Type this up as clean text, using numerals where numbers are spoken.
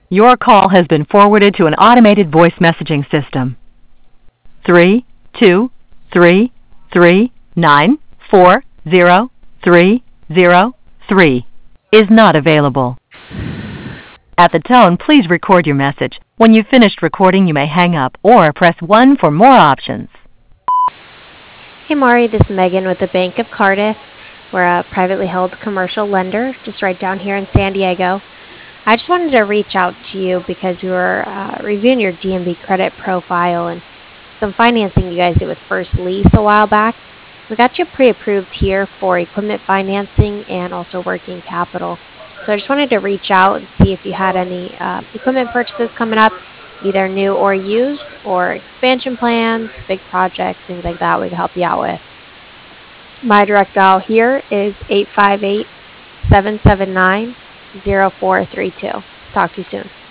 Your call has been forwarded to an automated voice messaging system. 32339400303 is not available. At the tone, please record your message. When you've finished recording, you may hang up or press 1 for more options. Hey Maury, this is Megan with the Bank of Cardiff. We're a privately held commercial lender just right down here in San Diego. I just wanted to reach out to you because we were reviewing your DMV credit profile and some financing you guys did with First Lease a while back. We got you pre-approved here for equipment financing and also working capital. So I just wanted to reach out and see if you had any equipment purchases coming up, either new or used, or expansion plans, big projects, things like that we can help you out with. My direct dial here is 858-779-0432. Talk to you soon.